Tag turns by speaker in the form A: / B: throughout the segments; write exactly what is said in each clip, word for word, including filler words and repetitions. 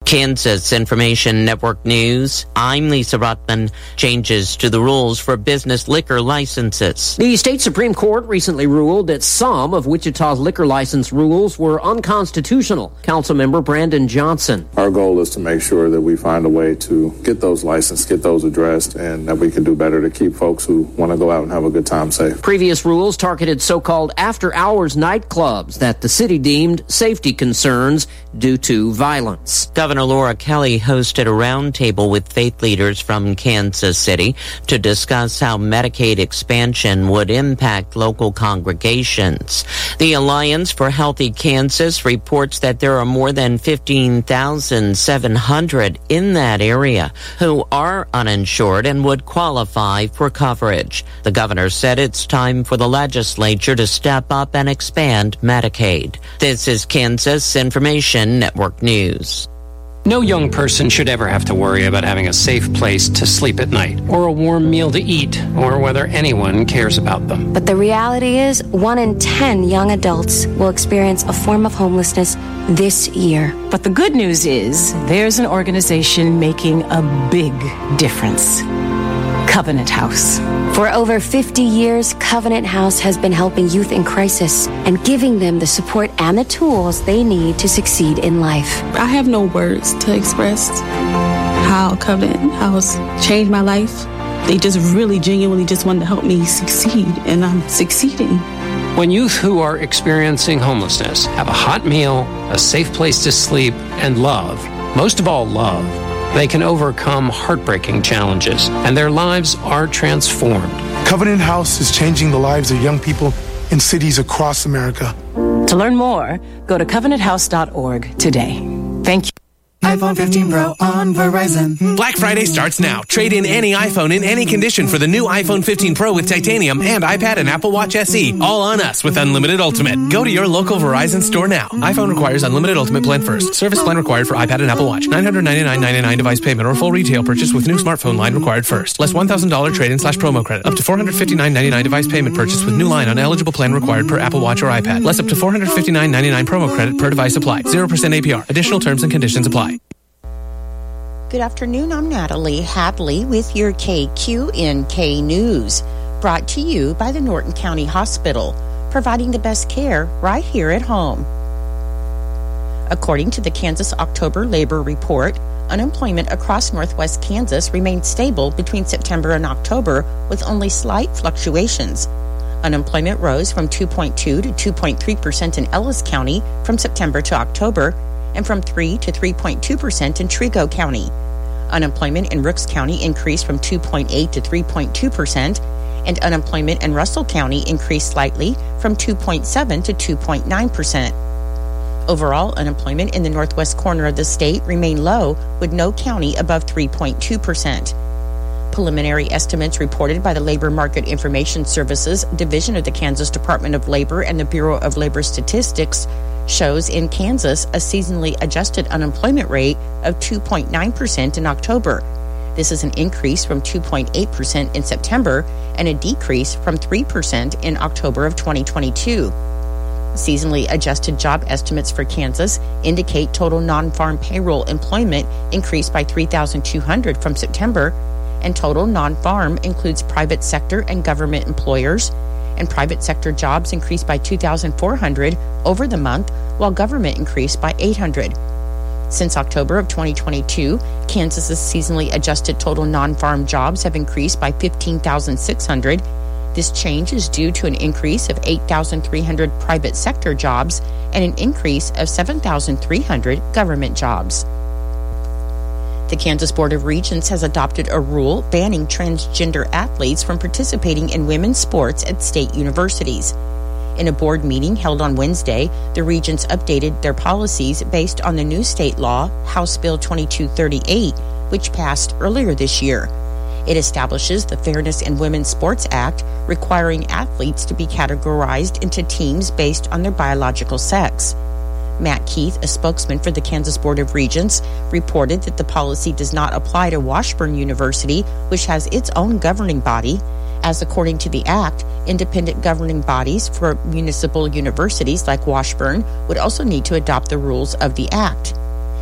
A: Kansas Information Network News. I'm Lisa Ruttman. Changes to the rules for business liquor licenses.
B: The state Supreme Court recently ruled that some of Wichita's liquor license rules were unconstitutional. Councilmember Brandon Johnson.
C: Our goal is to make sure that we find a way to get those licensed, get those addressed, and that we can do better to keep folks who want to go out and have a good time safe.
B: Previous rules targeted so-called after-hours nightclubs that the city deemed safety concerns due to violence.
A: Governor Laura Kelly hosted a roundtable with faith leaders from Kansas City to discuss how Medicaid expansion would impact local congregations. The Alliance for Healthy Kansas reports that there are more than fifteen thousand seven hundred in that area who are uninsured and would qualify for coverage. The governor said it's time for the legislature to step up and expand Medicaid. This is Kansas Information Network News.
D: No young person should ever have to worry about having a safe place to sleep at night, or a warm meal to eat, or whether anyone cares about them.
E: But the reality is, one in ten young adults will experience a form of homelessness this year.
F: But the good news is, there's an organization making a big difference. Covenant House.
E: For over fifty years, Covenant House has been helping youth in crisis and giving them the support and the tools they need to succeed in life.
G: I have no words to express how Covenant House changed my life. They just really genuinely just wanted to help me succeed, and I'm succeeding.
D: When youth who are experiencing homelessness have a hot meal, a safe place to sleep, and love, most of all love, they can overcome heartbreaking challenges, and their lives are transformed.
H: Covenant House is changing the lives of young people in cities across America.
F: To learn more, go to covenant house dot org today. Thank you.
I: iPhone fifteen Pro on Verizon.
J: Black Friday starts now. Trade in any iPhone in any condition for the new iPhone fifteen Pro with titanium and iPad and Apple Watch S E. All on us with Unlimited Ultimate. Go to your local Verizon store now. iPhone requires Unlimited Ultimate plan first. Service plan required for iPad and Apple Watch. nine hundred ninety-nine dollars and ninety-nine cents device payment or full retail purchase with new smartphone line required first. Less one thousand dollars trade-in slash promo credit. Up to four hundred fifty-nine dollars and ninety-nine cents device payment purchase with new line on eligible plan required per Apple Watch or iPad. Less up to four hundred fifty-nine dollars and ninety-nine cents promo credit per device applied. zero percent A P R. Additional terms and conditions apply.
K: Good afternoon, I'm Natalie Hadley with your K Q N K News, brought to you by the Norton County Hospital, providing the best care right here at home. According to the Kansas October Labor Report, unemployment across northwest Kansas remained stable between September and October with only slight fluctuations. Unemployment rose from two point two to two point three percent in Ellis County from September to October, and from three to three point two percent in Trego County. Unemployment in Rooks County increased from two point eight to three point two percent, and unemployment in Russell County increased slightly from two point seven to two point nine percent. Overall, unemployment in the northwest corner of the state remained low, with no county above three point two percent. Preliminary estimates reported by the Labor Market Information Services Division of the Kansas Department of Labor and the Bureau of Labor Statistics shows in Kansas a seasonally adjusted unemployment rate of two point nine percent in October. This is an increase from two point eight percent in September and a decrease from three percent in October of twenty twenty-two. Seasonally adjusted job estimates for Kansas indicate total non-farm payroll employment increased by three thousand two hundred from September, and total non-farm includes private sector and government employers, and private sector jobs increased by two thousand four hundred over the month, while government increased by eight hundred. Since October of twenty twenty-two, Kansas's seasonally adjusted total non-farm jobs have increased by fifteen thousand six hundred. This change is due to an increase of eight thousand three hundred private sector jobs and an increase of seven thousand three hundred government jobs. The Kansas Board of Regents has adopted a rule banning transgender athletes from participating in women's sports at state universities. In a board meeting held on Wednesday, the regents updated their policies based on the new state law, House Bill twenty-two thirty-eight, which passed earlier this year. It establishes the Fairness in Women's Sports Act, requiring athletes to be categorized into teams based on their biological sex. Matt Keith, a spokesman for the Kansas Board of Regents, reported that the policy does not apply to Washburn University, which has its own governing body, as according to the Act, independent governing bodies for municipal universities like Washburn would also need to adopt the rules of the Act.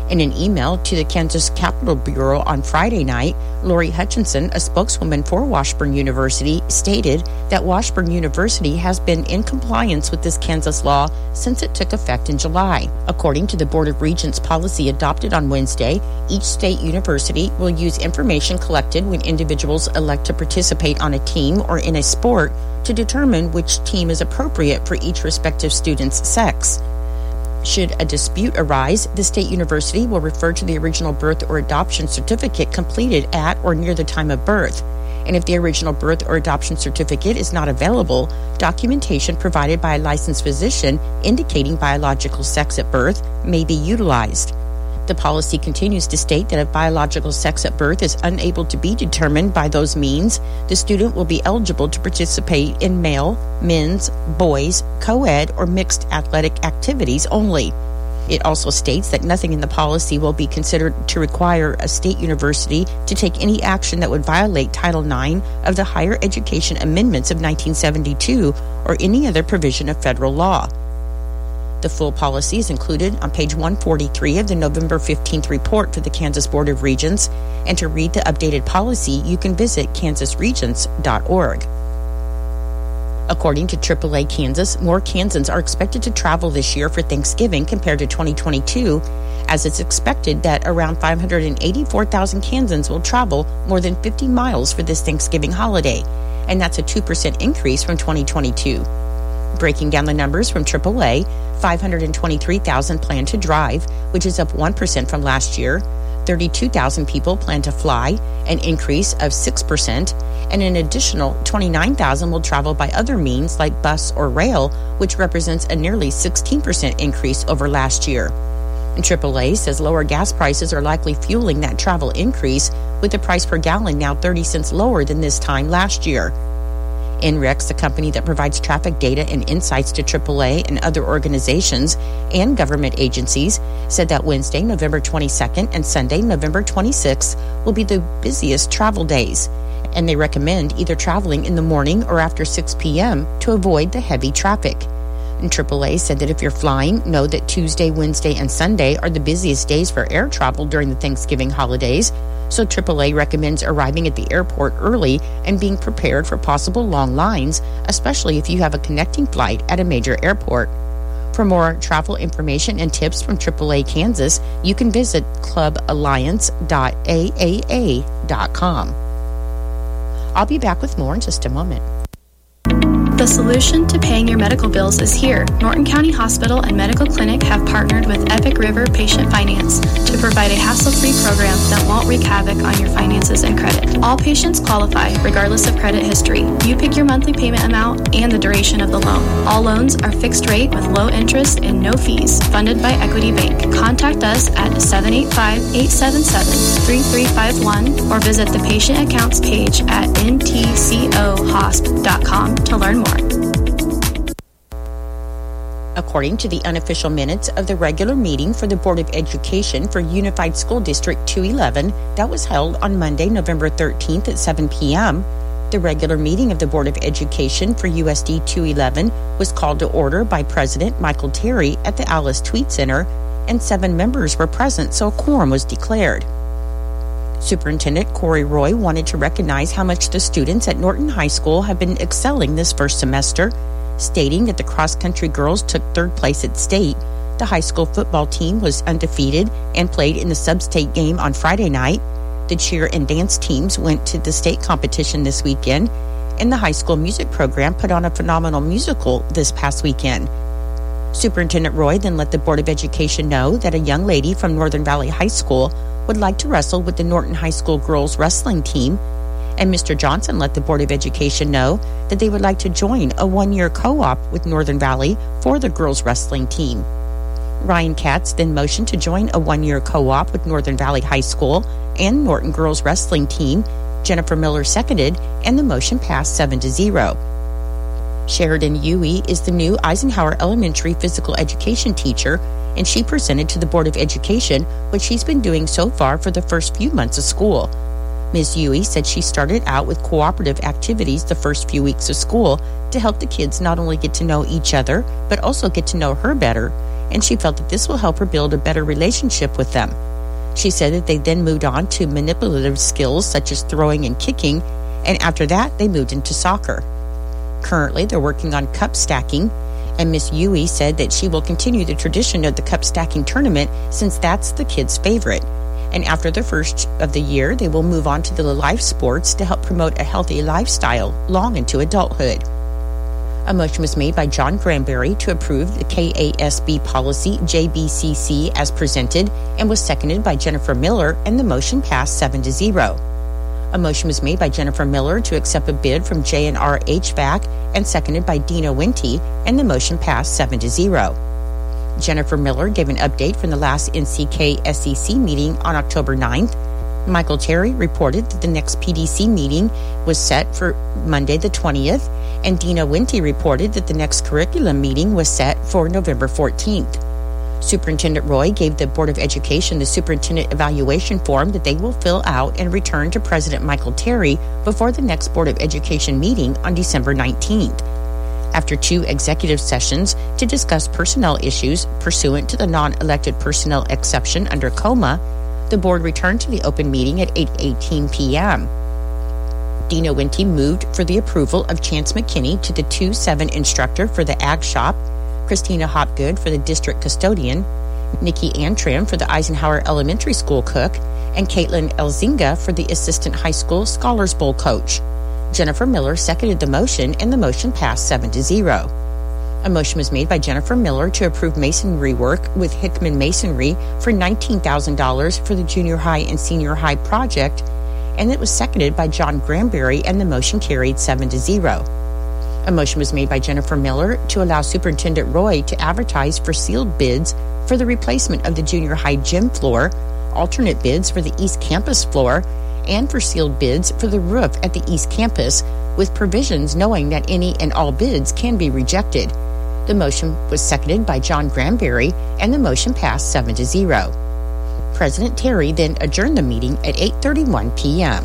K: In an email to the Kansas Capitol Bureau on Friday night, Lori Hutchinson, a spokeswoman for Washburn University, stated that Washburn University has been in compliance with this Kansas law since it took effect in July. According to the Board of Regents policy adopted on Wednesday, each state university will use information collected when individuals elect to participate on a team or in a sport to determine which team is appropriate for each respective student's sex. Should a dispute arise, the state university will refer to the original birth or adoption certificate completed at or near the time of birth. And if the original birth or adoption certificate is not available, documentation provided by a licensed physician indicating biological sex at birth may be utilized. The policy continues to state that if biological sex at birth is unable to be determined by those means, the student will be eligible to participate in male, men's, boys, co-ed, or mixed athletic activities only. It also states that nothing in the policy will be considered to require a state university to take any action that would violate Title nine of the Higher Education Amendments of nineteen seventy-two or any other provision of federal law. The full policy is included on page one forty-three of the November fifteenth report for the Kansas Board of Regents, and to read the updated policy, you can visit kansas regents dot org. According to triple A Kansas, more Kansans are expected to travel this year for Thanksgiving compared to twenty twenty-two, as it's expected that around five hundred eighty-four thousand Kansans will travel more than fifty miles for this Thanksgiving holiday, and that's a two percent increase from twenty twenty-two. Breaking down the numbers from triple A, five hundred twenty-three thousand plan to drive, which is up one percent from last year. thirty-two thousand people plan to fly, an increase of six percent, and an additional twenty-nine thousand will travel by other means like bus or rail, which represents a nearly sixteen percent increase over last year. And triple A says lower gas prices are likely fueling that travel increase, with the price per gallon now thirty cents lower than this time last year. N R E X, the company that provides traffic data and insights to triple A and other organizations and government agencies, said that Wednesday, November twenty-second and Sunday, November twenty-sixth will be the busiest travel days, and they recommend either traveling in the morning or after six p.m. to avoid the heavy traffic. And triple A said that if you're flying, know that Tuesday, Wednesday, and Sunday are the busiest days for air travel during the Thanksgiving holidays, so triple A recommends arriving at the airport early and being prepared for possible long lines, especially if you have a connecting flight at a major airport. For more travel information and tips from triple A Kansas, you can visit club alliance dot a a a dot com. I'll be back with more in just a moment.
L: The solution to paying your medical bills is here. Norton County Hospital and Medical Clinic have partnered with Epic River Patient Finance to provide a hassle-free program that won't wreak havoc on your finances and credit. All patients qualify, regardless of credit history. You pick your monthly payment amount and the duration of the loan. All loans are fixed rate with low interest and no fees, funded by Equity Bank. Contact us at seven eight five, eight seven seven, three three five one or visit the patient accounts page at n t c o hosp dot com to learn more.
K: According to the unofficial minutes of the regular meeting for the Board of Education for Unified School District two eleven that was held on Monday, November thirteenth at seven p.m., the regular meeting of the Board of Education for U S D two eleven was called to order by President Michael Terry at the Alice Tweed Center, and seven members were present, so a quorum was declared. Superintendent Corey Roy wanted to recognize how much the students at Norton High School have been excelling this first semester, stating that the cross-country girls took third place at state, the high school football team was undefeated and played in the sub-state game on Friday night, the cheer and dance teams went to the state competition this weekend, and the high school music program put on a phenomenal musical this past weekend. Superintendent Roy then let the Board of Education know that a young lady from Northern Valley High School would like to wrestle with the Norton High School girls wrestling team, and Mister Johnson let the Board of Education know that they would like to join a one-year co-op with Northern Valley for the girls wrestling team. Ryan Katz then motioned to join a one-year co-op with Northern Valley High School and Norton girls wrestling team. Jennifer Miller seconded, and the motion passed seven to zero. Sheridan Huey is the new Eisenhower Elementary physical education teacher, and she presented to the Board of Education what she's been doing so far for the first few months of school. Miz Huey said she started out with cooperative activities the first few weeks of school to help the kids not only get to know each other, but also get to know her better, and she felt that this will help her build a better relationship with them. She said that they then moved on to manipulative skills such as throwing and kicking, and after that, they moved into soccer. Currently, they're working on cup stacking, and Miss Yui said that she will continue the tradition of the cup stacking tournament since that's the kids' favorite. And after the first of the year, they will move on to the life sports to help promote a healthy lifestyle long into adulthood. A motion was made by John Granberry to approve the K A S B policy J B C C as presented and was seconded by Jennifer Miller, and the motion passed seven to zero. A motion was made by Jennifer Miller to accept a bid from J and R H V A C and seconded by Dina Winty, and the motion passed seven to zero. Jennifer Miller gave an update from the last N C K S E C meeting on October ninth. Michael Terry reported that the next P D C meeting was set for Monday the twentieth, and Dina Winty reported that the next curriculum meeting was set for November fourteenth. Superintendent Roy gave the Board of Education the superintendent evaluation form that they will fill out and return to President Michael Terry before the next Board of Education meeting on December nineteenth. After two executive sessions to discuss personnel issues pursuant to the non-elected personnel exception under C O M A, the board returned to the open meeting at eight eighteen p.m. Dina Winty moved for the approval of Chance McKinney to the two seven instructor for the Ag Shop, Christina Hopgood for the district custodian, Nikki Antrim for the Eisenhower Elementary School cook, and Caitlin Elzinga for the assistant high school Scholars Bowl coach. Jennifer Miller seconded the motion, and the motion passed seven to zero. A motion was made by Jennifer Miller to approve masonry work with Hickman Masonry for nineteen thousand dollars for the junior high and senior high project, and it was seconded by John Granberry, and the motion carried seven to zero. A motion was made by Jennifer Miller to allow Superintendent Roy to advertise for sealed bids for the replacement of the junior high gym floor, alternate bids for the East Campus floor, and for sealed bids for the roof at the East Campus, with provisions knowing that any and all bids can be rejected. The motion was seconded by John Granberry, and the motion passed seven to zero. President Terry then adjourned the meeting at eight thirty-one p.m.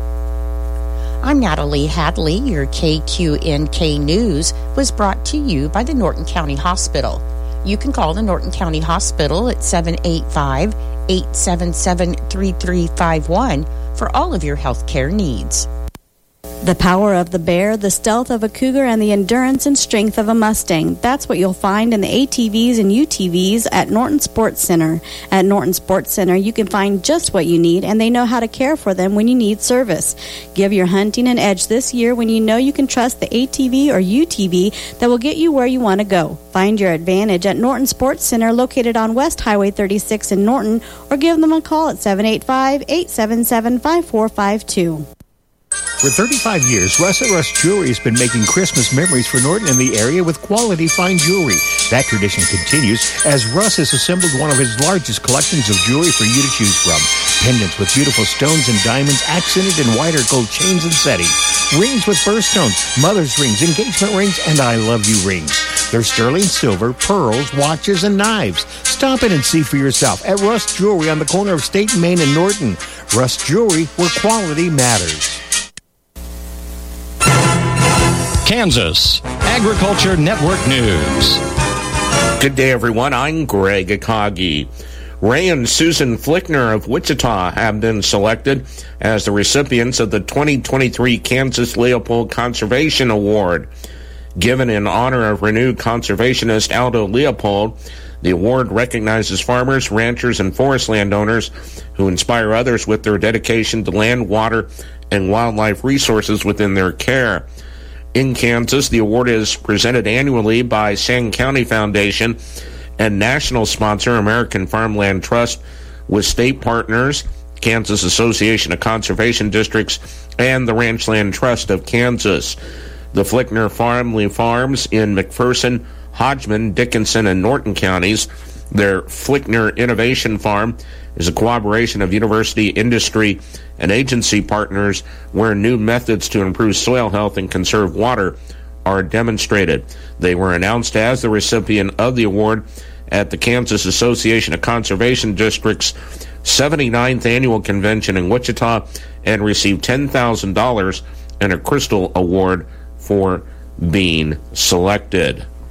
K: I'm Natalie Hadley. Your K Q N K News was brought to you by the Norton County Hospital. You can call the Norton County Hospital at seven eight five, eight seven seven, three three five one for all of your health care needs.
M: The power of the bear, the stealth of a cougar, and the endurance and strength of a Mustang. That's what you'll find in the A T Vs and U T Vs at Norton Sports Center. At Norton Sports Center, you can find just what you need, and they know how to care for them when you need service. Give your hunting an edge this year when you know you can trust the A T V or U T V that will get you where you want to go. Find your advantage at Norton Sports Center, located on West Highway thirty-six in Norton, or give them a call at seven eight five, eight seven seven, five four five two.
N: For thirty-five years, Russ at Russ Jewelry has been making Christmas memories for Norton and the area with quality fine jewelry. That tradition continues as Russ has assembled one of his largest collections of jewelry for you to choose from. Pendants with beautiful stones and diamonds accented in white or gold chains and settings. Rings with birthstones, mother's rings, engagement rings, and I love you rings. There's sterling silver, pearls, watches, and knives. Stop in and see for yourself at Russ Jewelry on the corner of State and Main and Norton. Russ Jewelry, where quality matters.
O: Kansas Agriculture Network News.
P: Good day, everyone. I'm Greg Akagi. Ray and Susan Flickner of Wichita have been selected as the recipients of the twenty twenty-three Kansas Leopold Conservation Award. Given in honor of renewed conservationist Aldo Leopold, the award recognizes farmers, ranchers, and forest landowners who inspire others with their dedication to land, water, and wildlife resources within their care. In Kansas, the award is presented annually by Sand County Foundation and national sponsor American Farmland Trust, with state partners Kansas Association of Conservation Districts and the Ranchland Trust of Kansas. The Flickner family farms in McPherson, Hodgman, Dickinson, and Norton counties. Their Flickner Innovation Farm is a collaboration of university, industry, and agency partners where new methods to improve soil health and conserve water are demonstrated. They were announced as the recipient of the award at the Kansas Association of Conservation Districts' seventy-ninth Annual Convention in Wichita and received ten thousand dollars and a Crystal Award for being selected.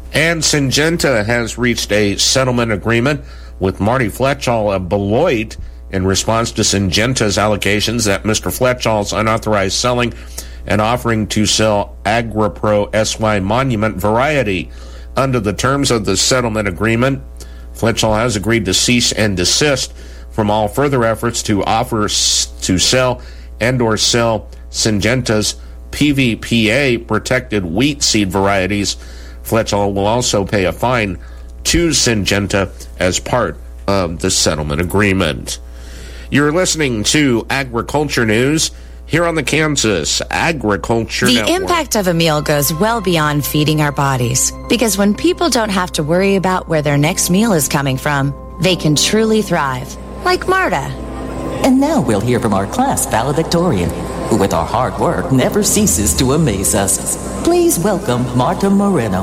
P: And Syngenta has reached a settlement agreement with Marty Fletchall of Beloit in response to Syngenta's allegations that Mister Fletchall's unauthorized selling and offering to sell AgriPro S Y Monument variety. Under the terms of the settlement agreement, Fletchall has agreed to cease and desist from all further efforts to offer to sell and or sell Syngenta's P V P A protected wheat seed varieties. Fletchall will also pay a fine to Syngenta as part of the settlement agreement. You're listening to Agriculture News here on the Kansas Agriculture
Q: The
P: Network.
Q: impact of a meal goes well beyond feeding our bodies, because when people don't have to worry about where their next meal is coming from, they can truly thrive, like Marta.
R: And now we'll hear from our class valedictorian, who with our hard work never ceases to amaze us. Please welcome Marta Moreno.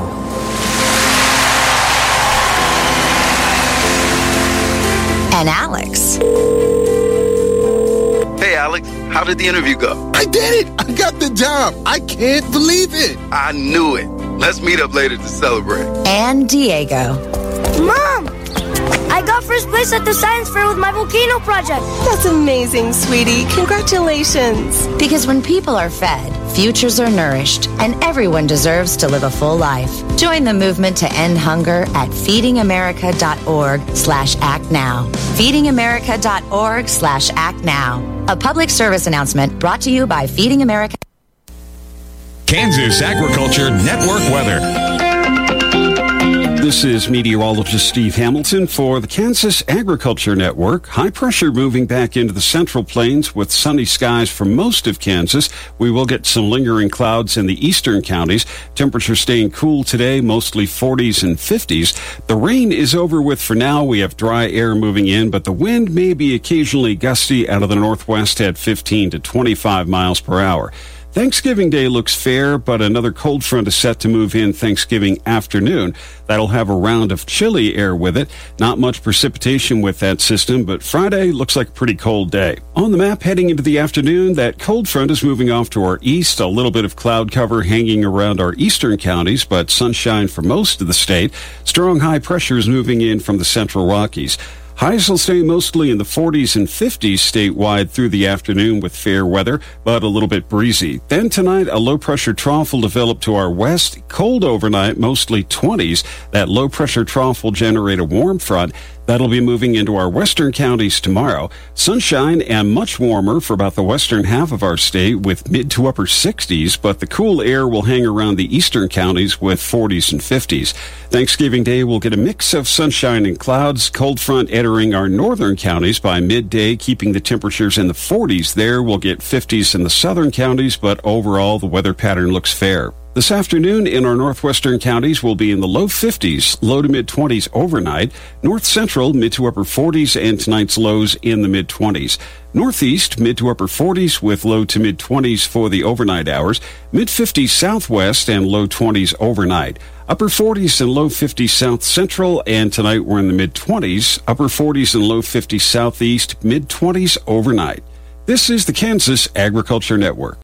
Q: And Alex.
S: Hey, Alex, how did the interview go? I did it! I got the job! I can't believe it! I knew it. Let's meet up later to celebrate.
Q: And Diego.
T: Mom! I got first place at the science fair with my volcano project.
U: That's amazing, sweetie. Congratulations.
Q: Because when people are fed, futures are nourished, and everyone deserves to live a full life. Join the movement to end hunger at feedingamerica.org slash act now. feedingamerica.org slash act now. A public service announcement brought to you by Feeding America.
O: Kansas Agriculture Network weather.
V: This is meteorologist Steve Hamilton for the Kansas Agriculture Network. High pressure moving back into the central plains with sunny skies for most of Kansas. We will get some lingering clouds in the eastern counties. Temperature staying cool today, mostly forties and fifties. The rain is over with for now. We have dry air moving in, but the wind may be occasionally gusty out of the northwest at fifteen to twenty-five miles per hour. Thanksgiving Day looks fair, but another cold front is set to move in Thanksgiving afternoon. That'll have a round of chilly air with it. Not much precipitation with that system, but Friday looks like a pretty cold day. On the map heading into the afternoon, that cold front is moving off to our east. A little bit of cloud cover hanging around our eastern counties, but sunshine for most of the state. Strong high pressure is moving in from the central Rockies. Highs will stay mostly in the forties and fifties statewide through the afternoon with fair weather, but a little bit breezy. Then tonight, a low-pressure trough will develop to our west. Cold overnight, mostly twenties. That low-pressure trough will generate a warm front. That'll be moving into our western counties tomorrow. Sunshine and much warmer for about the western half of our state with mid to upper sixties, but the cool air will hang around the eastern counties with forties and fifties. Thanksgiving Day will get a mix of sunshine and clouds. Cold front entering our northern counties by midday, keeping the temperatures in the forties there. We'll get fifties in the southern counties, but overall the weather pattern looks fair. This afternoon in our northwestern counties will be in the low fifties, low to mid-twenties overnight. North Central, mid to upper forties, and tonight's lows in the mid-twenties. Northeast, mid to upper forties with low to mid-twenties for the overnight hours. mid-fifties southwest and low twenties overnight. Upper forties and low fifties south central, and tonight we're in the mid-twenties. Upper forties and low fifties southeast, mid-twenties overnight. This is the Kansas Agriculture Network.